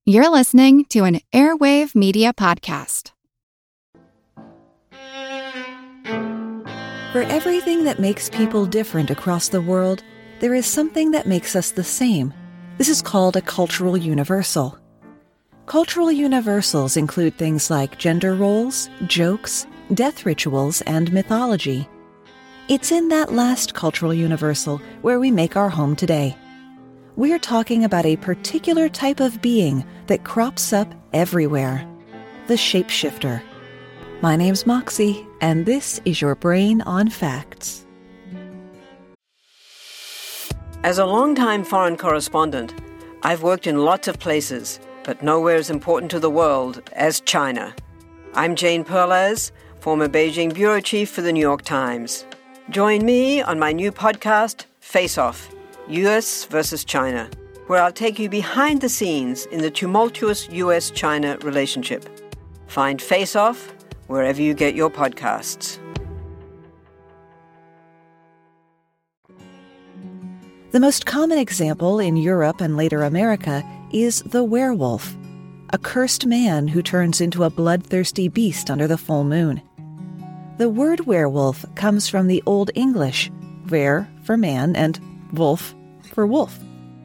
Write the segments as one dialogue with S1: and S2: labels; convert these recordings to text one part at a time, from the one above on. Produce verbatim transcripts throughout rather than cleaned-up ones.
S1: You're listening to an Airwave Media Podcast.
S2: For everything that makes people different across the world, there is something that makes us the same. This is called a cultural universal. Cultural universals include things like gender roles, jokes, death rituals, and mythology. It's in that last cultural universal where we make our home today. We're talking about a particular type of being that crops up everywhere, the shapeshifter. My name's Moxie, and this is your Brain on Facts.
S3: As a longtime foreign correspondent, I've worked in lots of places, but nowhere as important to the world as China. I'm Jane Perlez, former Beijing bureau chief for the New York Times. Join me on my new podcast, Face Off, U S versus China, where I'll take you behind the scenes in the tumultuous U S China relationship. Find Face Off wherever you get your podcasts.
S2: The most common example in Europe and later America is the werewolf, a cursed man who turns into a bloodthirsty beast under the full moon. The word werewolf comes from the Old English, wer for man and wolf for wolf.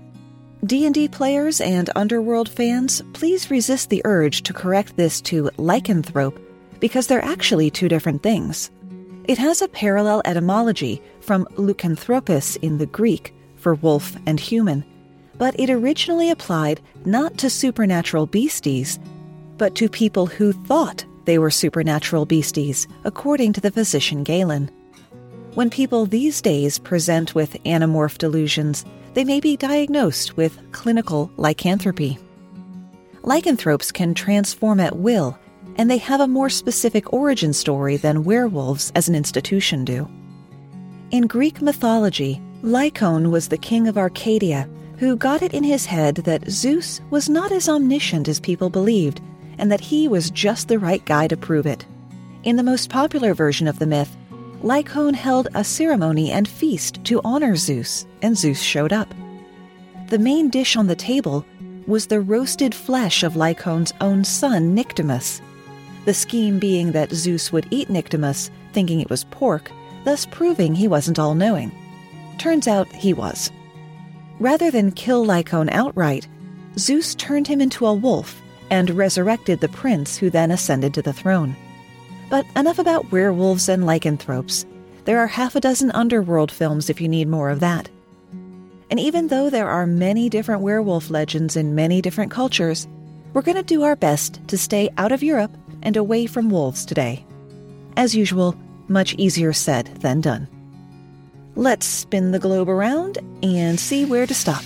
S2: D and D players and Underworld fans, please resist the urge to correct this to lycanthrope, because they're actually two different things. It has a parallel etymology from lycanthropos in the Greek for wolf and human, but it originally applied not to supernatural beasties, but to people who thought they were supernatural beasties, according to the physician Galen. When people these days present with anamorph delusions, they may be diagnosed with clinical lycanthropy. Lycanthropes can transform at will, and they have a more specific origin story than werewolves as an institution do. In Greek mythology, Lycaon was the king of Arcadia, who got it in his head that Zeus was not as omniscient as people believed, and that he was just the right guy to prove it. In the most popular version of the myth, Lycaon held a ceremony and feast to honor Zeus, and Zeus showed up. The main dish on the table was the roasted flesh of Lycaon's own son, Nyctimus, the scheme being that Zeus would eat Nyctimus, thinking it was pork, thus proving he wasn't all-knowing. Turns out he was. Rather than kill Lycaon outright, Zeus turned him into a wolf and resurrected the prince, who then ascended to the throne. But enough about werewolves and lycanthropes. There are half a dozen Underworld films if you need more of that. And even though there are many different werewolf legends in many different cultures, we're going to do our best to stay out of Europe and away from wolves today. As usual, much easier said than done. Let's spin the globe around and see where to stop.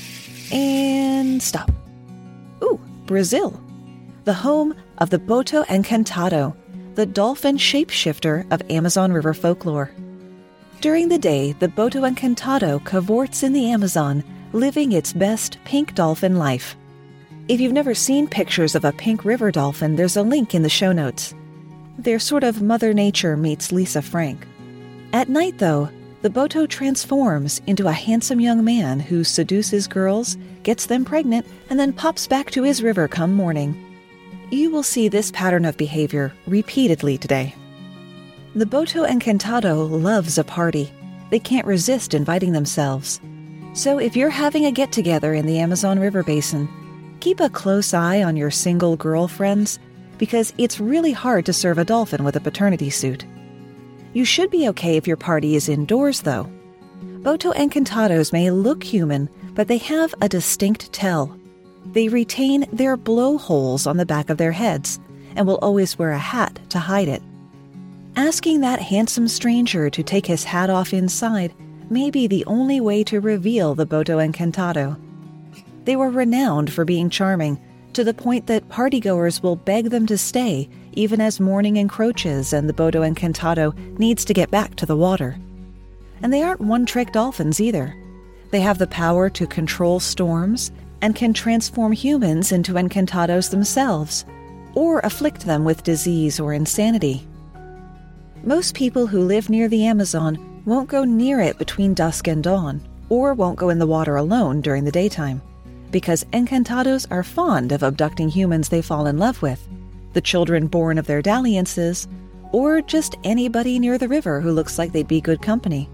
S2: And stop. Ooh, Brazil, the home of the Boto Encantado, the dolphin shapeshifter of Amazon River folklore. During the day, the Boto Encantado cavorts in the Amazon, living its best pink dolphin life. If you've never seen pictures of a pink river dolphin, there's a link in the show notes. They're sort of Mother Nature meets Lisa Frank. At night, though, the Boto transforms into a handsome young man who seduces girls, gets them pregnant, and then pops back to his river come morning. You will see this pattern of behavior repeatedly today. The Boto Encantado loves a party. They can't resist inviting themselves. So if you're having a get-together in the Amazon River Basin, keep a close eye on your single girlfriends, because it's really hard to serve a dolphin with a paternity suit. You should be okay if your party is indoors, though. Boto Encantados may look human, but they have a distinct tell. They retain their blowholes on the back of their heads and will always wear a hat to hide it. Asking that handsome stranger to take his hat off inside may be the only way to reveal the Boto Encantado. They were renowned for being charming, to the point that partygoers will beg them to stay even as morning encroaches and the Boto Encantado needs to get back to the water. And they aren't one-trick dolphins either. They have the power to control storms and can transform humans into Encantados themselves, or afflict them with disease or insanity. Most people who live near the Amazon won't go near it between dusk and dawn, or won't go in the water alone during the daytime. because encantados are fond of abducting humans they fall in love with, the children born of their dalliances, or just anybody near the river who looks like they'd be good company.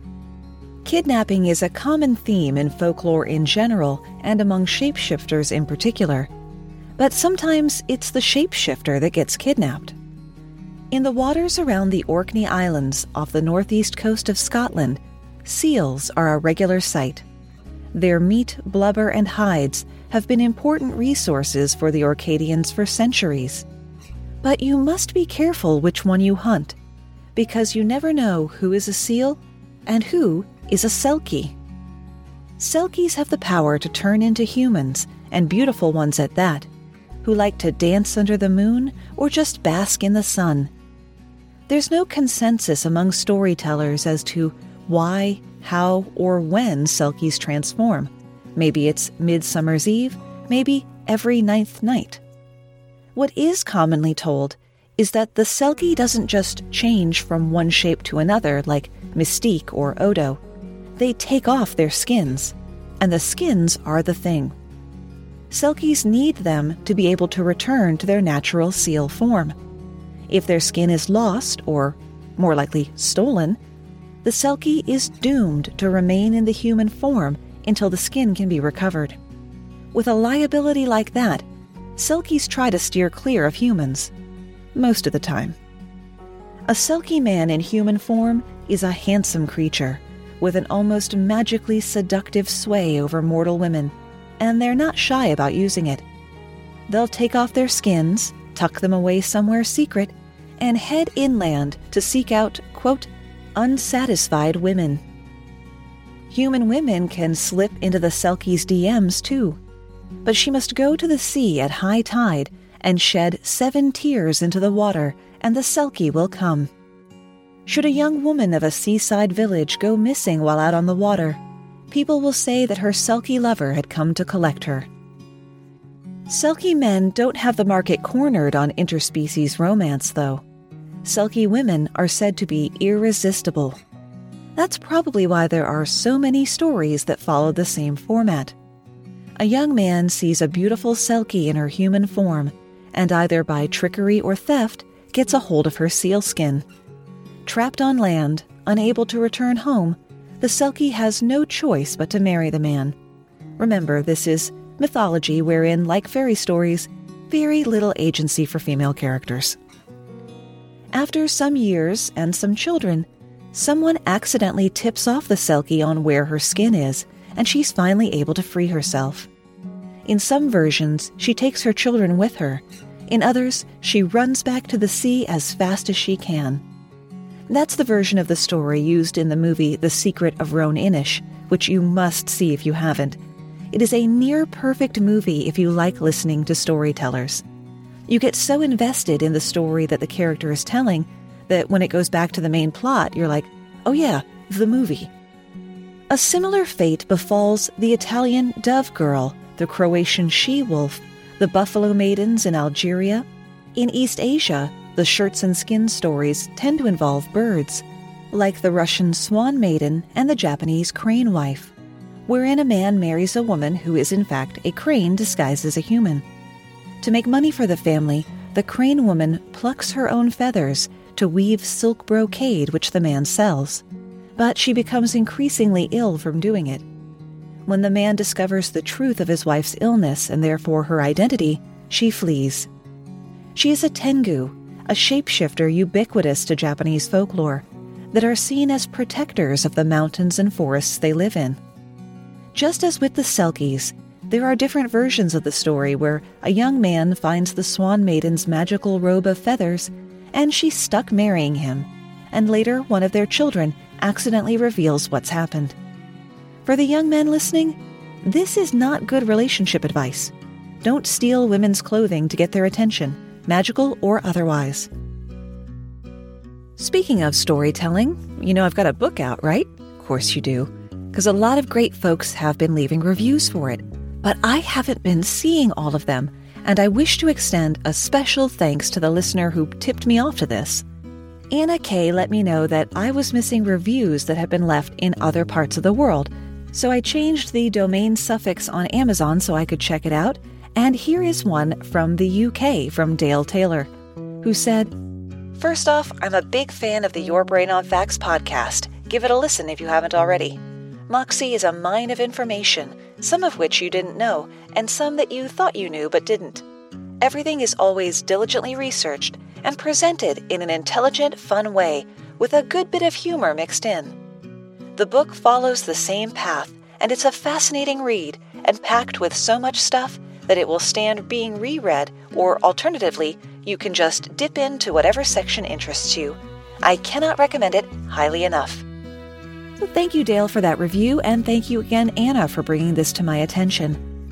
S2: Kidnapping is a common theme in folklore in general and among shapeshifters in particular, but sometimes it's the shapeshifter that gets kidnapped. In the waters around the Orkney Islands off the northeast coast of Scotland, seals are a regular sight. Their meat, blubber, and hides have been important resources for the Orcadians for centuries. But you must be careful which one you hunt, because you never know who is a seal and who is a selkie. Selkies have the power to turn into humans, and beautiful ones at that, who like to dance under the moon or just bask in the sun. There's no consensus among storytellers as to why, how, or when selkies transform. Maybe it's Midsummer's Eve, maybe every ninth night. What is commonly told is that the selkie doesn't just change from one shape to another like Mystique or Odo. They take off their skins, and the skins are the thing. Selkies need them to be able to return to their natural seal form. If their skin is lost, or more likely stolen, the selkie is doomed to remain in the human form until the skin can be recovered. With a liability like that, selkies try to steer clear of humans, most of the time. A selkie man in human form is a handsome creature, with an almost magically seductive sway over mortal women, and they're not shy about using it. They'll take off their skins, tuck them away somewhere secret, and head inland to seek out, quote, unsatisfied women. Human women can slip into the selkie's D Ms too, but she must go to the sea at high tide and shed seven tears into the water, and the selkie will come. Should a young woman of a seaside village go missing while out on the water, people will say that her selkie lover had come to collect her. Selkie men don't have the market cornered on interspecies romance, though. Selkie women are said to be irresistible. That's probably why there are so many stories that follow the same format. A young man sees a beautiful selkie in her human form, and either by trickery or theft gets a hold of her sealskin. Trapped on land, unable to return home, the selkie has no choice but to marry the man. Remember, this is mythology wherein, like fairy stories, very little agency for female characters. After some years and some children, someone accidentally tips off the selkie on where her skin is, and she's finally able to free herself. In some versions, she takes her children with her. In others, she runs back to the sea as fast as she can. That's the version of the story used in the movie The Secret of Roan Inish, which you must see if you haven't. It is a near-perfect movie if you like listening to storytellers. You get so invested in the story that the character is telling that when it goes back to the main plot, you're like, oh yeah, the movie. A similar fate befalls the Italian Dove Girl, the Croatian She-Wolf, the Buffalo Maidens in Algeria. In East Asia, the shirts and skin stories tend to involve birds, like the Russian Swan Maiden and the Japanese Crane Wife, wherein a man marries a woman who is in fact a crane disguised as a human. To make money for the family, the crane woman plucks her own feathers to weave silk brocade which the man sells, but she becomes increasingly ill from doing it. When the man discovers the truth of his wife's illness and therefore her identity, she flees. She is a tengu, a shapeshifter ubiquitous to Japanese folklore, that are seen as protectors of the mountains and forests they live in. Just as with the selkies, there are different versions of the story where a young man finds the Swan Maiden's magical robe of feathers, and she's stuck marrying him, and later one of their children accidentally reveals what's happened. For the young men listening, this is not good relationship advice. Don't steal women's clothing to get their attention, magical or otherwise. Speaking of storytelling, you know I've got a book out, right? Of course you do, because a lot of great folks have been leaving reviews for it, but I haven't been seeing all of them, and I wish to extend a special thanks to the listener who tipped me off to this. Anna Kay let me know that I was missing reviews that had been left in other parts of the world, So I changed the domain suffix on Amazon so I could check it out, and here is one from the U K from Dale Taylor, who said, "First off, I'm a big fan of the Your Brain on Facts podcast. Give it a listen if you haven't already. Moxie is a mine of information, some of which you didn't know, and some that you thought you knew but didn't. Everything is always diligently researched and presented in an intelligent, fun way, with a good bit of humor mixed in. The book follows the same path, and it's a fascinating read and packed with so much stuff that it will stand being reread, or alternatively, you can just dip into whatever section interests you. I cannot recommend it highly enough." Well, thank you, Dale, for that review, and thank you again, Anna, for bringing this to my attention.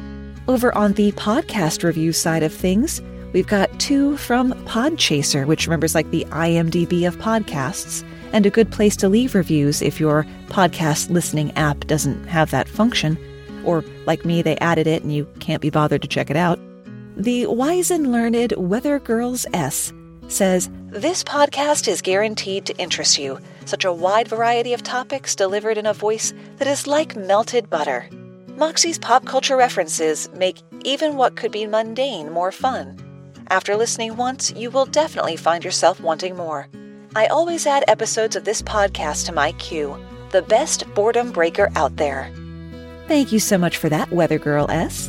S2: Over on the podcast review side of things, we've got two from Podchaser, which remembers like the I M D B of podcasts, and a good place to leave reviews if your podcast listening app doesn't have that function, or like me, they added it and you can't be bothered to check it out. The Wise and Learned Weather Girls S says, "This podcast is guaranteed to interest you. Such a wide variety of topics delivered in a voice that is like melted butter. Moxie's pop culture references make even what could be mundane more fun. After listening once, you will definitely find yourself wanting more. I always add episodes of this podcast to my queue. The best boredom breaker out there." Thank you so much for that, Weather Girl S.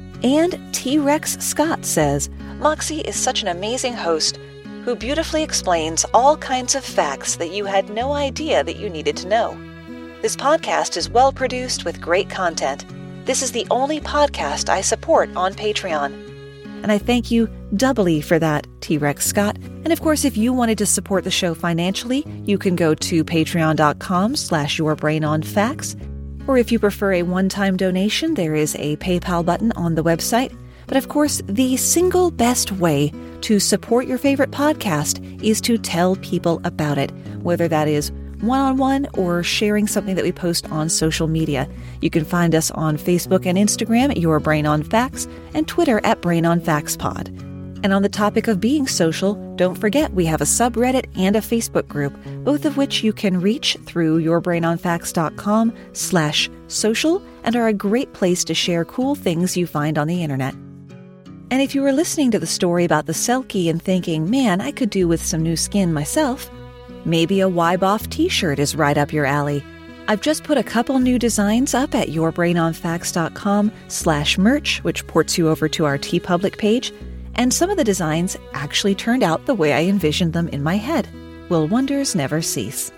S2: And T-Rex Scott says, "Moxie is such an amazing host who beautifully explains all kinds of facts that you had no idea that you needed to know. This podcast is well produced with great content. This is the only podcast I support on Patreon." And I thank you doubly for that, T-Rex Scott. And of course, if you wanted to support the show financially, you can go to patreon.com slash yourbrainonfacts. Or if you prefer a one-time donation, there is a PayPal button on the website. But of course, the single best way to support your favorite podcast is to tell people about it, whether that is one-on-one or sharing something that we post on social media. You can find us on Facebook and Instagram at Your Brain on Facts and Twitter at Brain on Facts Pod. And on the topic of being social, don't forget we have a subreddit and a Facebook group, both of which you can reach through yourbrainonfacts.com slash social and are a great place to share cool things you find on the internet. And if you were listening to the story about the Selkie and thinking, man, I could do with some new skin myself, maybe a Wyboff t-shirt is right up your alley. I've just put a couple new designs up at yourbrainonfacts.com slash merch, which ports you over to our TeePublic page, and some of the designs actually turned out the way I envisioned them in my head. Will wonders never cease?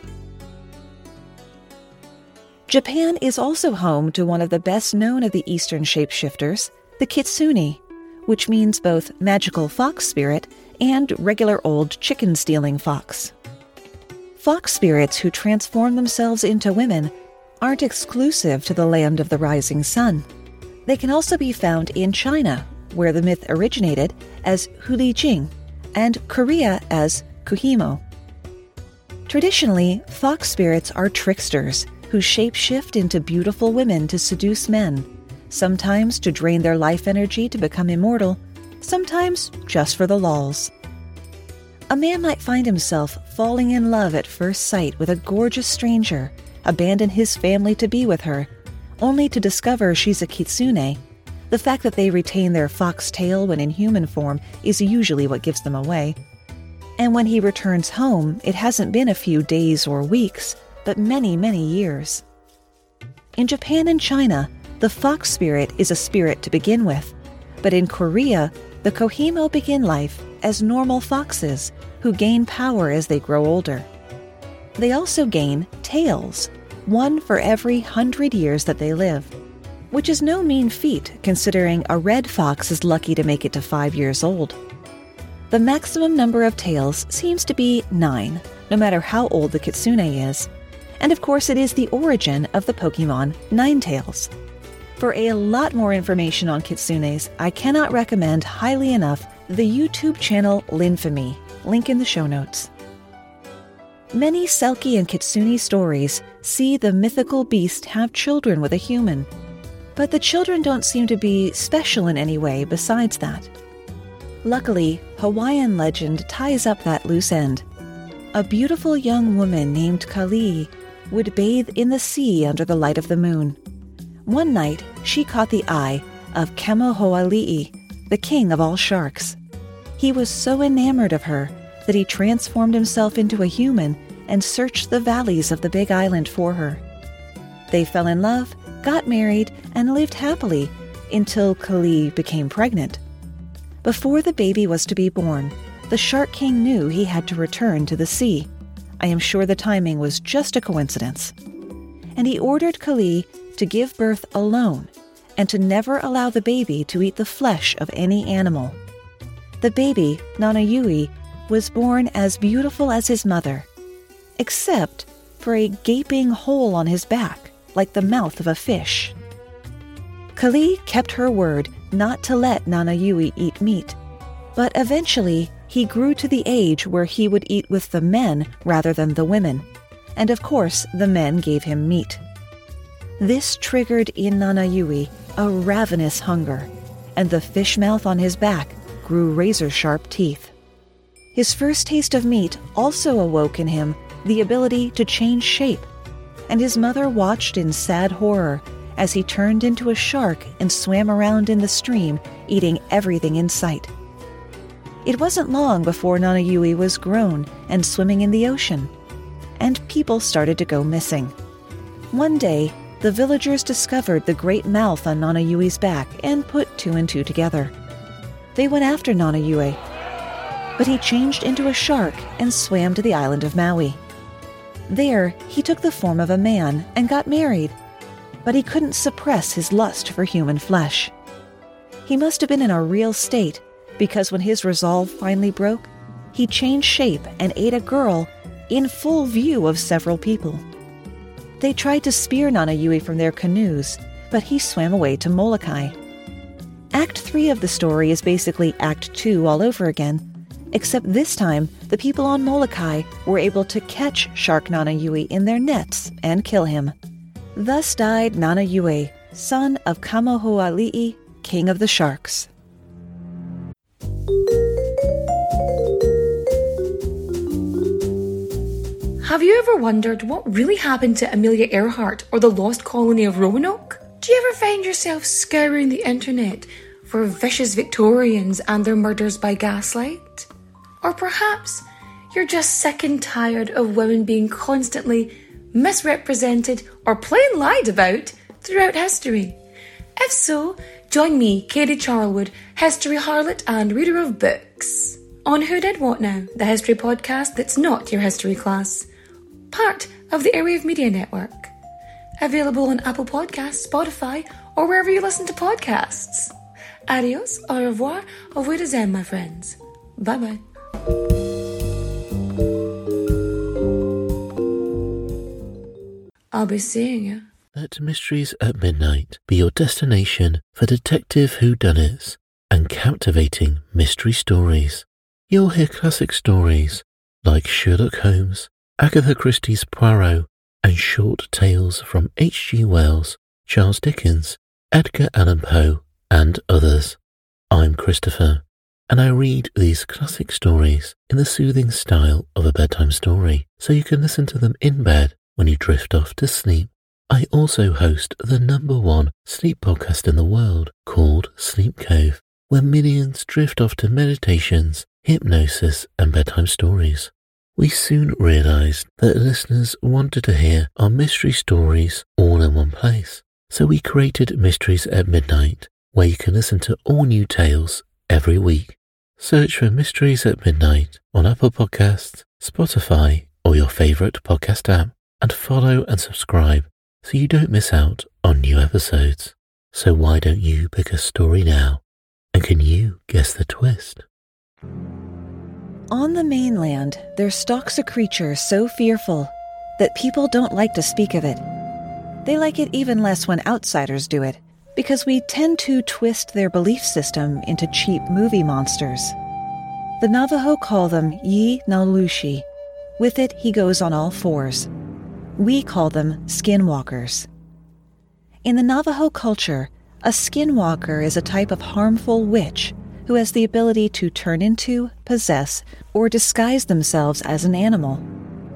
S2: Japan is also home to one of the best known of the Eastern shapeshifters, the Kitsune, which means both magical fox spirit and regular old chicken-stealing fox. Fox spirits who transform themselves into women aren't exclusive to the land of the rising sun. They can also be found in China, where the myth originated, as Hulijing, and Korea as Kuhimo. Traditionally, fox spirits are tricksters who shape-shift into beautiful women to seduce men, sometimes to drain their life energy to become immortal, sometimes just for the lulz. A man might find himself falling in love at first sight with a gorgeous stranger, abandon his family to be with her, only to discover she's a kitsune. The fact that they retain their fox tail when in human form is usually what gives them away. And when he returns home, it hasn't been a few days or weeks, but many, many years. In Japan and China, the fox spirit is a spirit to begin with, but in Korea, the Kohimo begin life as normal foxes who gain power as they grow older. They also gain tails, one for every hundred years that they live, which is no mean feat considering a red fox is lucky to make it to five years old. The maximum number of tails seems to be nine, no matter how old the kitsune is. And of course, it is the origin of the Pokemon Ninetales. For a lot more information on kitsunes, I cannot recommend highly enough the YouTube channel Linfamy, link in the show notes. Many Selkie and Kitsune stories see the mythical beast have children with a human, but the children don't seem to be special in any way besides that. Luckily, Hawaiian legend ties up that loose end. A beautiful young woman named Kali would bathe in the sea under the light of the moon. One night, she caught the eye of Kamohoali'i, the king of all sharks. He was so enamored of her that he transformed himself into a human and searched the valleys of the Big Island for her. They fell in love, got married, and lived happily until Kali became pregnant. Before the baby was to be born, the Shark King knew he had to return to the sea. I am sure the timing was just a coincidence. And he ordered Kali to give birth alone and to never allow the baby to eat the flesh of any animal. The baby, Nanayui, was born as beautiful as his mother, except for a gaping hole on his back, like the mouth of a fish. Kali kept her word not to let Nanayui eat meat, but eventually he grew to the age where he would eat with the men rather than the women, and of course the men gave him meat. This triggered in Nanayui a ravenous hunger, and the fish mouth on his back grew razor-sharp teeth. His first taste of meat also awoke in him the ability to change shape, and his mother watched in sad horror as he turned into a shark and swam around in the stream, eating everything in sight. It wasn't long before Nanayui was grown and swimming in the ocean, and people started to go missing. One day, the villagers discovered the great mouth on Nanayui's back and put two and two together. They went after Nanayui, but he changed into a shark and swam to the island of Maui. There, he took the form of a man and got married, but he couldn't suppress his lust for human flesh. He must have been in a real state, because when his resolve finally broke, he changed shape and ate a girl in full view of several people. They tried to spear Nanayui from their canoes, but he swam away to Molokai. Act three of the story is basically Act two all over again, except this time the people on Molokai were able to catch Shark Nanayui in their nets and kill him. Thus died Nanayui, son of Kamohoali'i, king of the sharks.
S4: Have you ever wondered what really happened to Amelia Earhart or the lost colony of Roanoke? Do you ever find yourself scouring the internet for vicious Victorians and their murders by gaslight? Or perhaps you're just sick and tired of women being constantly misrepresented or plain lied about throughout history? If so, join me, Katie Charlwood, history harlot and reader of books, on Who Did What Now, the history podcast that's not your history class. Part of the Airwave Media Network. Available on Apple Podcasts, Spotify, or wherever you listen to podcasts. Adios, au revoir, au revoir, my friends. Bye-bye. I'll be seeing you.
S5: Let Mysteries at Midnight be your destination for detective whodunits and captivating mystery stories. You'll hear classic stories like Sherlock Holmes, Agatha Christie's Poirot, and short tales from H G Wells, Charles Dickens, Edgar Allan Poe, and others. I'm Christopher, and I read these classic stories in the soothing style of a bedtime story, so you can listen to them in bed when you drift off to sleep. I also host the number one sleep podcast in the world called Sleep Cove, where millions drift off to meditations, hypnosis, and bedtime stories. We soon realized that listeners wanted to hear our mystery stories all in one place, so we created Mysteries at Midnight, where you can listen to all new tales every week. Search for Mysteries at Midnight on Apple Podcasts, Spotify, or your favorite podcast app, and follow and subscribe so you don't miss out on new episodes. So why don't you pick a story now? And can you guess the twist?
S2: On the mainland, there stalks a creature so fearful that people don't like to speak of it. They like it even less when outsiders do it, because we tend to twist their belief system into cheap movie monsters. The Navajo call them Yi Nalushi. With it, he goes on all fours. We call them skinwalkers. In the Navajo culture, a skinwalker is a type of harmful witch who has the ability to turn into, possess, or disguise themselves as an animal.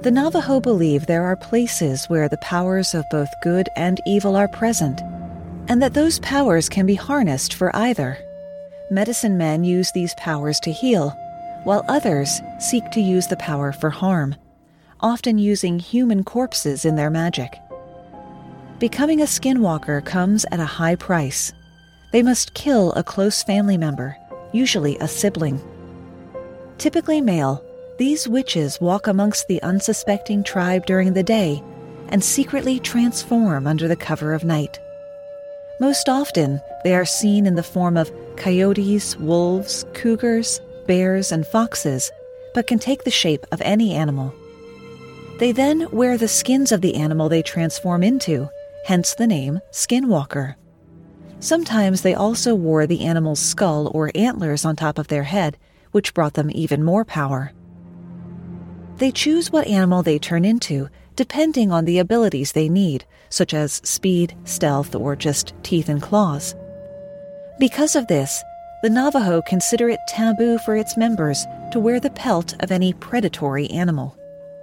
S2: The Navajo believe there are places where the powers of both good and evil are present, and that those powers can be harnessed for either. Medicine men use these powers to heal, while others seek to use the power for harm, often using human corpses in their magic. Becoming a skinwalker comes at a high price. They must kill a close family member, usually a sibling. Typically male, these witches walk amongst the unsuspecting tribe during the day and secretly transform under the cover of night. Most often, they are seen in the form of coyotes, wolves, cougars, bears, and foxes, but can take the shape of any animal. They then wear the skins of the animal they transform into, hence the name skinwalker. Sometimes they also wore the animal's skull or antlers on top of their head, which brought them even more power. They choose what animal they turn into, depending on the abilities they need, such as speed, stealth, or just teeth and claws. Because of this, the Navajo consider it taboo for its members to wear the pelt of any predatory animal.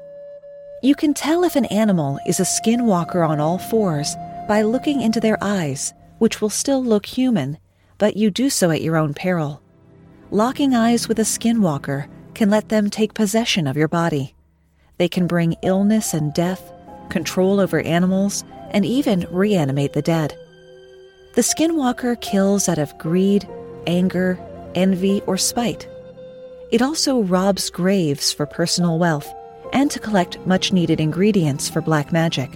S2: You can tell if an animal is a skinwalker on all fours by looking into their eyes, which will still look human, but you do so at your own peril. Locking eyes with a skinwalker can let them take possession of your body. They can bring illness and death, control over animals, and even reanimate the dead. The skinwalker kills out of greed, anger, envy, or spite. It also robs graves for personal wealth and to collect much-needed ingredients for black magic.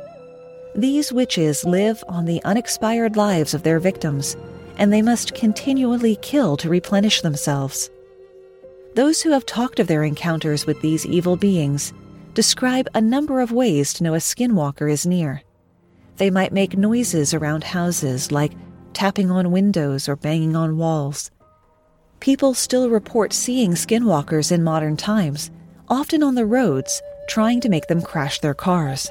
S2: These witches live on the unexpired lives of their victims, and they must continually kill to replenish themselves. Those who have talked of their encounters with these evil beings describe a number of ways to know a skinwalker is near. They might make noises around houses, like tapping on windows or banging on walls. People still report seeing skinwalkers in modern times, often on the roads, trying to make them crash their cars.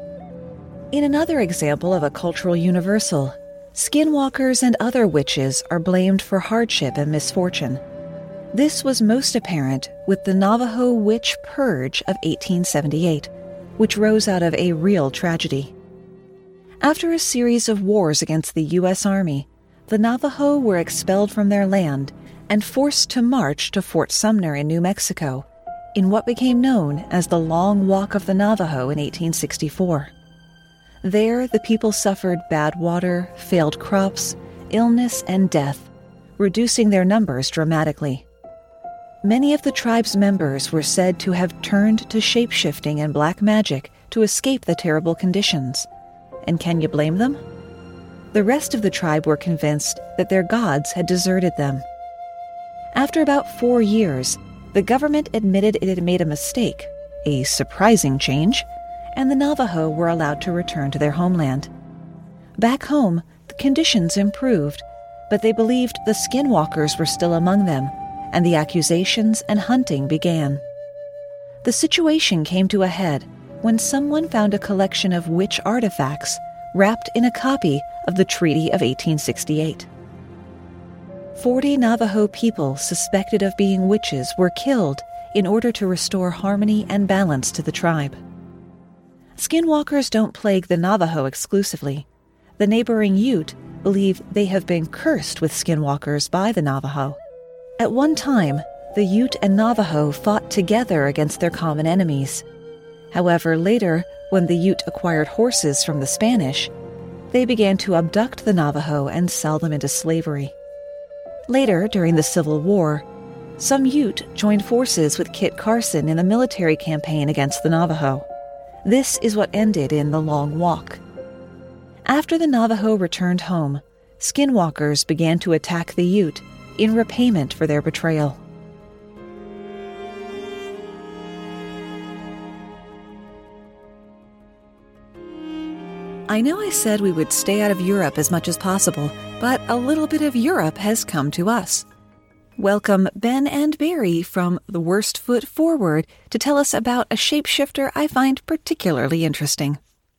S2: In another example of a cultural universal, skinwalkers and other witches are blamed for hardship and misfortune. This was most apparent with the Navajo Witch Purge of eighteen seventy-eight, which rose out of a real tragedy. After a series of wars against the U S Army, the Navajo were expelled from their land and forced to march to Fort Sumner in New Mexico, in what became known as the Long Walk of the Navajo in eighteen sixty-four. There, the people suffered bad water, failed crops, illness, and death, reducing their numbers dramatically. Many of the tribe's members were said to have turned to shape-shifting and black magic to escape the terrible conditions. And can you blame them? The rest of the tribe were convinced that their gods had deserted them. After about four years, the government admitted it had made a mistake, a surprising change, and the Navajo were allowed to return to their homeland. Back home, the conditions improved, but they believed the skinwalkers were still among them, and the accusations and hunting began. The situation came to a head when someone found a collection of witch artifacts wrapped in a copy of the Treaty of eighteen sixty-eight. Forty Navajo people suspected of being witches were killed in order to restore harmony and balance to the tribe. Skinwalkers don't plague the Navajo exclusively. The neighboring Ute believe they have been cursed with skinwalkers by the Navajo. At one time, the Ute and Navajo fought together against their common enemies. However, later, when the Ute acquired horses from the Spanish, they began to abduct the Navajo and sell them into slavery. Later, during the Civil War, some Ute joined forces with Kit Carson in a military campaign against the Navajo. This is what ended in the Long Walk. After the Navajo returned home, skinwalkers began to attack the Ute in repayment for their betrayal. I know I said we would stay out of Europe as much as possible, but a little bit of Europe has come to us. Welcome Ben and Barry from The Worst Foot Forward to tell us about a shapeshifter I find particularly interesting.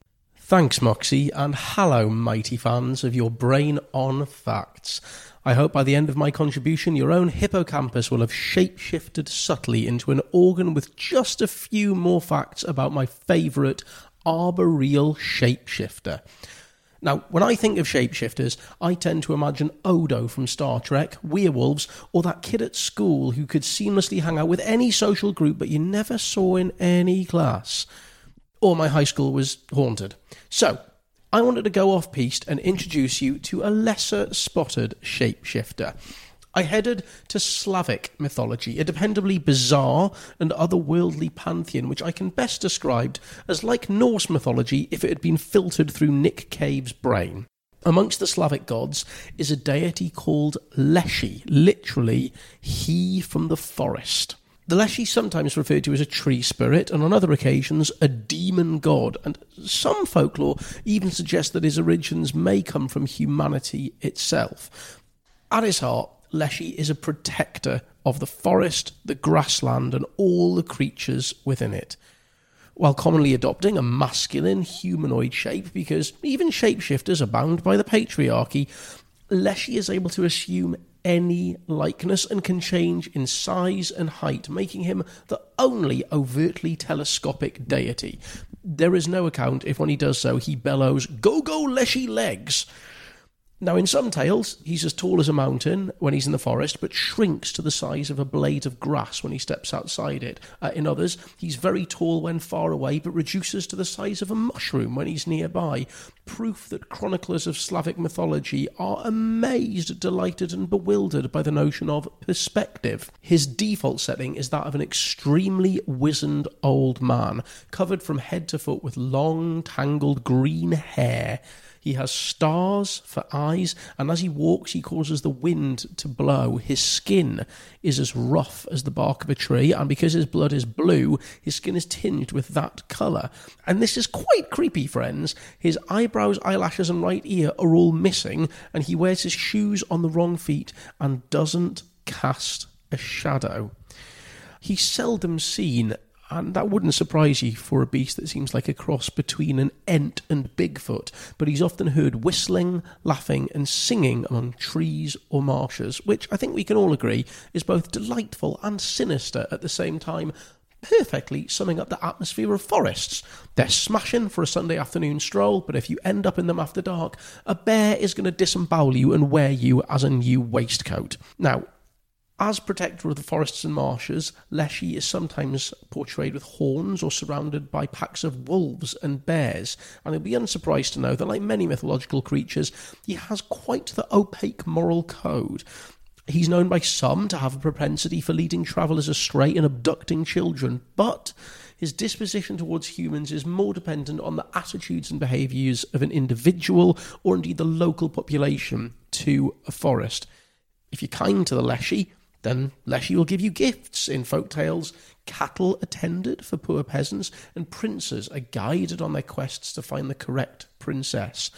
S6: Thanks, Moxie, and hello, mighty fans of your Brain on Facts. I hope by the end of my contribution, your own hippocampus will have shape-shifted subtly into an organ with just a few more facts about my favourite arboreal shapeshifter. Now, when I think of shapeshifters, I tend to imagine Odo from Star Trek, werewolves, or that kid at school who could seamlessly hang out with any social group but you never saw in any class. Or my high school was haunted. So, I wanted to go off-piste and introduce you to a lesser-spotted shapeshifter. I headed to Slavic mythology, a dependably bizarre and otherworldly pantheon which I can best describe as like Norse mythology if it had been filtered through Nick Cave's brain. Amongst the Slavic gods is a deity called Leshy, literally, he from the forest. The Leshy is sometimes referred to as a tree spirit, and on other occasions, a demon god, and some folklore even suggests that his origins may come from humanity itself. At his heart, Leshy is a protector of the forest, the grassland, and all the creatures within it, while commonly adopting a masculine humanoid shape, because even shapeshifters are bound by the patriarchy. Leshy is able to assume any likeness and can change in size and height, making him the only overtly telescopic deity. There is no account if when he does so he bellows, "Go, go, Leshy legs!" Now, in some tales, he's as tall as a mountain when he's in the forest, but shrinks to the size of a blade of grass when he steps outside it. Uh, in others, he's very tall when far away, but reduces to the size of a mushroom when he's nearby. Proof that chroniclers of Slavic mythology are amazed, delighted, and bewildered by the notion of perspective. His default setting is that of an extremely wizened old man, covered from head to foot with long, tangled green hair. He has stars for eyes, and as he walks, he causes the wind to blow. His skin is as rough as the bark of a tree, and because his blood is blue, his skin is tinged with that colour. And this is quite creepy, friends. His eyebrows, eyelashes, and right ear are all missing, and he wears his shoes on the wrong feet and doesn't cast a shadow. He's seldom seen, and that wouldn't surprise you for a beast that seems like a cross between an Ent and Bigfoot, but he's often heard whistling, laughing and singing among trees or marshes, which I think we can all agree is both delightful and sinister at the same time, perfectly summing up the atmosphere of forests. They're smashing for a Sunday afternoon stroll, but if you end up in them after dark, a bear is going to disembowel you and wear you as a new waistcoat. Now, as protector of the forests and marshes, Leshy is sometimes portrayed with horns or surrounded by packs of wolves and bears, and you'll be unsurprised to know that, like many mythological creatures, he has quite the opaque moral code. He's known by some to have a propensity for leading travellers astray and abducting children, but his disposition towards humans is more dependent on the attitudes and behaviours of an individual, or indeed the local population, to a forest. If you're kind to the Leshy, then Leshy will give you gifts. In folk tales, cattle are tended for poor peasants, and princes are guided on their quests to find the correct princess.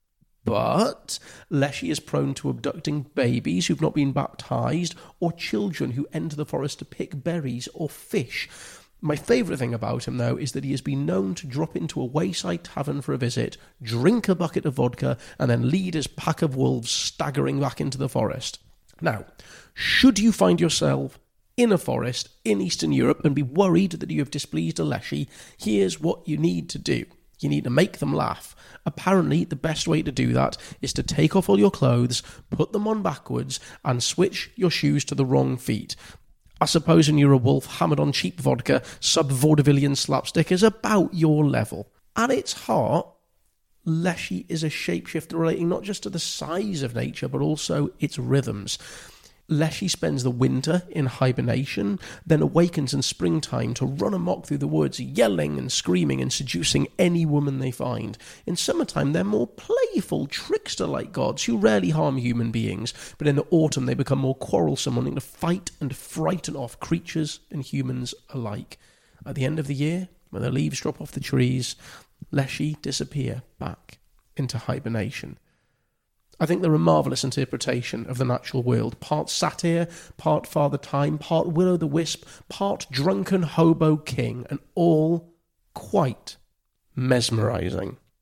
S6: But Leshy is prone to abducting babies who've not been baptised, or children who enter the forest to pick berries or fish. My favourite thing about him, though, is that he has been known to drop into a wayside tavern for a visit, drink a bucket of vodka, and then lead his pack of wolves staggering back into the forest. Now, should you find yourself in a forest in Eastern Europe and be worried that you have displeased a Leshy, here's what you need to do. You need to make them laugh. Apparently, the best way to do that is to take off all your clothes, put them on backwards, and switch your shoes to the wrong feet. I suppose when you're a wolf hammered on cheap vodka, sub-vaudevillian slapstick is about your level. At its heart, Leshy is a shapeshifter relating not just to the size of nature, but also its rhythms. Leshy spends the winter in hibernation, then awakens in springtime to run amok through the woods, yelling and screaming and seducing any woman they find. In summertime, they're more playful, trickster-like gods who rarely harm human beings, but in the autumn they become more quarrelsome, wanting to fight and frighten off creatures and humans alike. At the end of the year, when the leaves drop off the trees, Leshy disappear back into hibernation. I think they're a marvellous interpretation of the natural world, part satire, part Father Time, part Will-o'-the-Wisp, part drunken hobo king, and all quite mesmerising.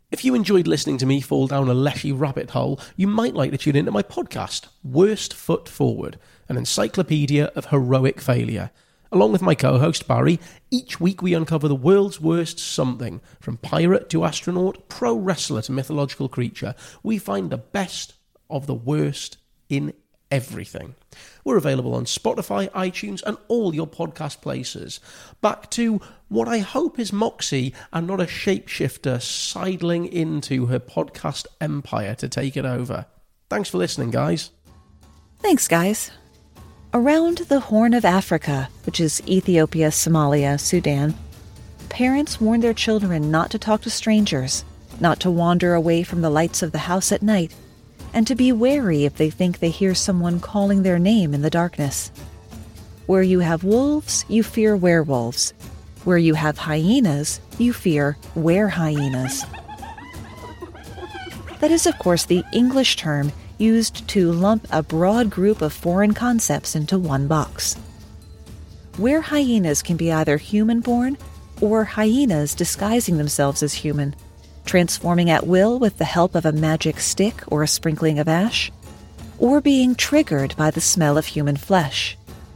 S6: If you enjoyed listening to me fall down a leshy rabbit hole, you might like to tune into my podcast, Worst Foot Forward, an encyclopedia of heroic failure. Along with my co-host Barry, each week we uncover the world's worst something. From pirate to astronaut, pro wrestler to mythological creature, we find the best of the worst in everything. We're available on Spotify, iTunes, and all your podcast places. Back to what I hope is Moxie and not a shapeshifter sidling into her podcast empire to take it over. Thanks for listening, guys.
S2: Thanks, guys. Around the Horn of Africa, which is Ethiopia, Somalia, Sudan, parents warn their children not to talk to strangers, not to wander away from the lights of the house at night, and to be wary if they think they hear someone calling their name in the darkness. Where you have wolves, you fear werewolves. Where you have hyenas, you fear were-hyenas. That is, of course, the English term used to lump a broad group of foreign concepts into one box. Were-hyenas can be either human-born or hyenas disguising themselves as human, transforming at will with the help of a magic stick or a sprinkling of ash, or being triggered by the smell of human flesh.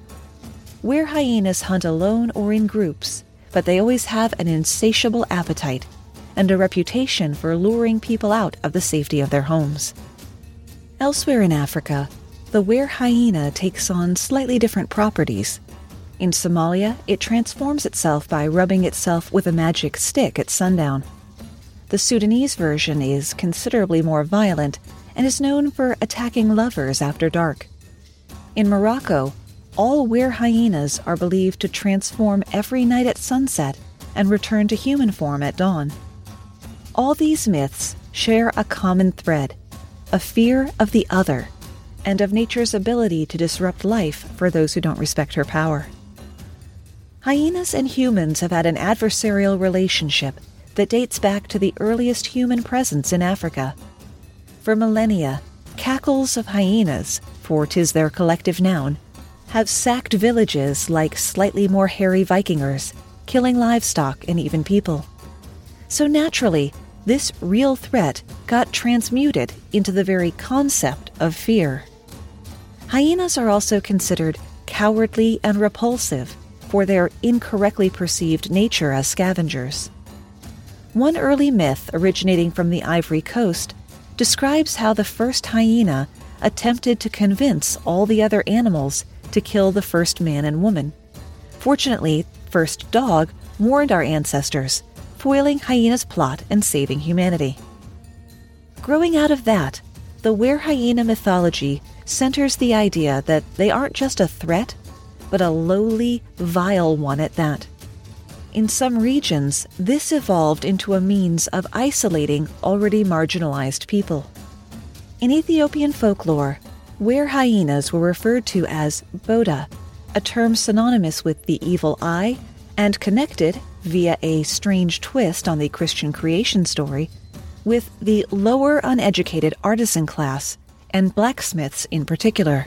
S2: Were-hyenas hunt alone or in groups, but they always have an insatiable appetite and a reputation for luring people out of the safety of their homes. Elsewhere in Africa, the were-hyena takes on slightly different properties. In Somalia, it transforms itself by rubbing itself with a magic stick at sundown. The Sudanese version is considerably more violent and is known for attacking lovers after dark. In Morocco, all were-hyenas are believed to transform every night at sunset and return to human form at dawn. All these myths share a common thread, a fear of the other, and of nature's ability to disrupt life for those who don't respect her power. Hyenas and humans have had an adversarial relationship that dates back to the earliest human presence in Africa. For millennia, cackles of hyenas, for 'tis their collective noun, have sacked villages like slightly more hairy Vikingers, killing livestock and even people. So naturally, this real threat got transmuted into the very concept of fear. Hyenas are also considered cowardly and repulsive for their incorrectly perceived nature as scavengers. One early myth originating from the Ivory Coast describes how the first hyena attempted to convince all the other animals to kill the first man and woman. Fortunately, first dog warned our ancestors, foiling hyena's plot and saving humanity. Growing out of that, the were-hyena mythology centers the idea that they aren't just a threat, but a lowly, vile one at that. In some regions, this evolved into a means of isolating already marginalized people. In Ethiopian folklore, were-hyenas were referred to as Boda, a term synonymous with the evil eye and connected, via a strange twist on the Christian creation story, with the lower uneducated artisan class and blacksmiths in particular.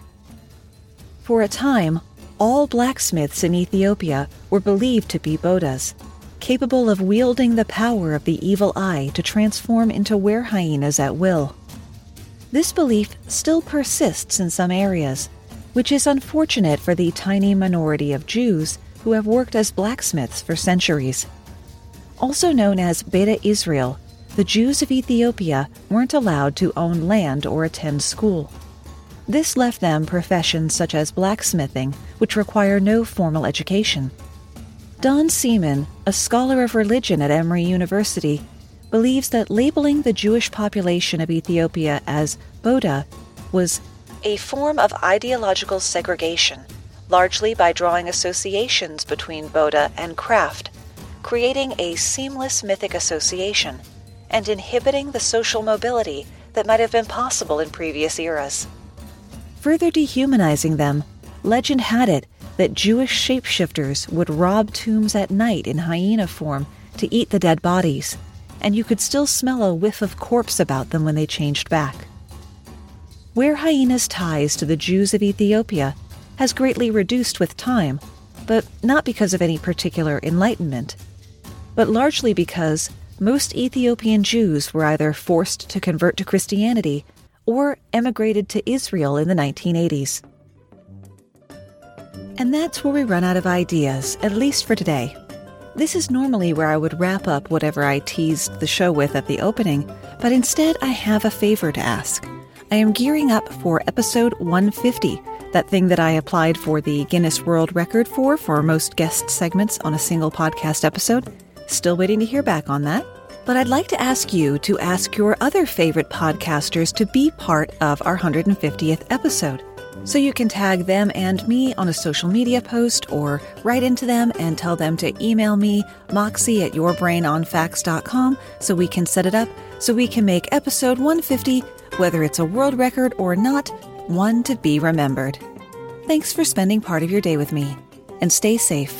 S2: For a time, all blacksmiths in Ethiopia were believed to be Bodas, capable of wielding the power of the evil eye to transform into were-hyenas at will. This belief still persists in some areas, which is unfortunate for the tiny minority of Jews who have worked as blacksmiths for centuries. Also known as Beta Israel, the Jews of Ethiopia weren't allowed to own land or attend school. This left them professions such as blacksmithing, which require no formal education. Don Seaman, a scholar of religion at Emory University, believes that labeling the Jewish population of Ethiopia as Boda was a form of ideological segregation, largely by drawing associations between Boda and craft, creating a seamless mythic association, and inhibiting the social mobility that might have been possible in previous eras. Further dehumanizing them, legend had it that Jewish shapeshifters would rob tombs at night in hyena form to eat the dead bodies, and you could still smell a whiff of corpse about them when they changed back. Were-hyenas' ties to the Jews of Ethiopia has greatly reduced with time, but not because of any particular enlightenment, but largely because most Ethiopian Jews were either forced to convert to Christianity or emigrated to Israel in the nineteen eighties. And that's where we run out of ideas, at least for today. This is normally where I would wrap up whatever I teased the show with at the opening, but instead I have a favor to ask. I am gearing up for episode one fifty, that thing that I applied for the Guinness World Record for, for most guest segments on a single podcast episode. Still waiting to hear back on that. But I'd like to ask you to ask your other favorite podcasters to be part of our one hundred fiftieth episode. So you can tag them and me on a social media post or write into them and tell them to email me, moxie at your brain on facts dot com, so we can set it up, so we can make episode one fifty, whether it's a world record or not, one to be remembered. Thanks for spending part of your day with me, and stay safe.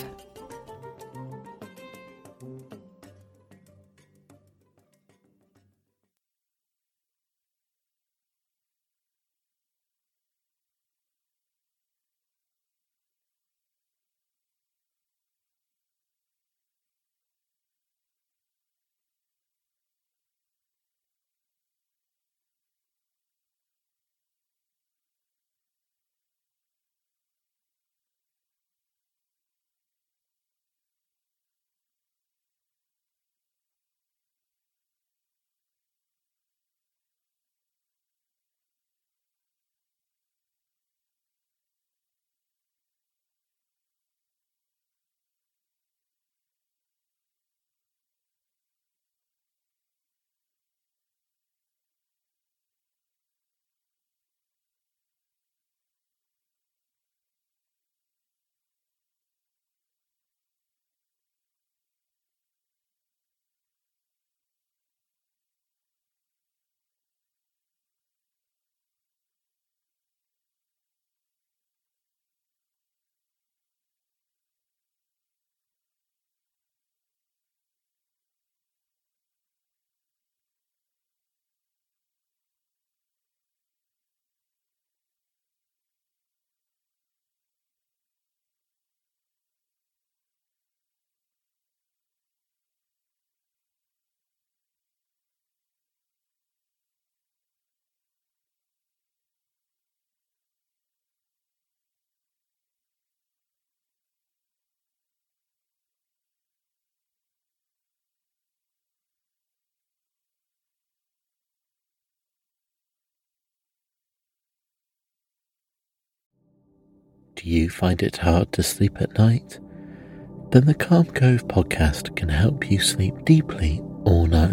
S5: Do you find it hard to sleep at night? Then the Calm Cove podcast can help you sleep deeply all night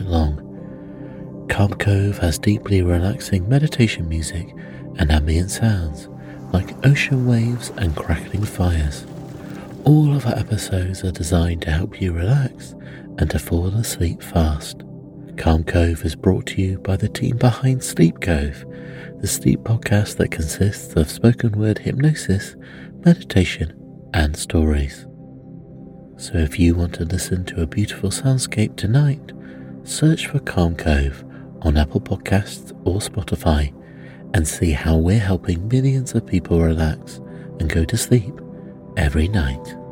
S5: long. Calm Cove has deeply relaxing meditation music and ambient sounds like ocean waves and crackling fires. All of our episodes are designed to help you relax and to fall asleep fast. Calm Cove is brought to you by the team behind Sleep Cove, the sleep podcast that consists of spoken word hypnosis, meditation, and stories. So if you want to listen to a beautiful soundscape tonight, search for Calm Cove on Apple Podcasts or Spotify and see how we're helping millions of people relax and go to sleep every night.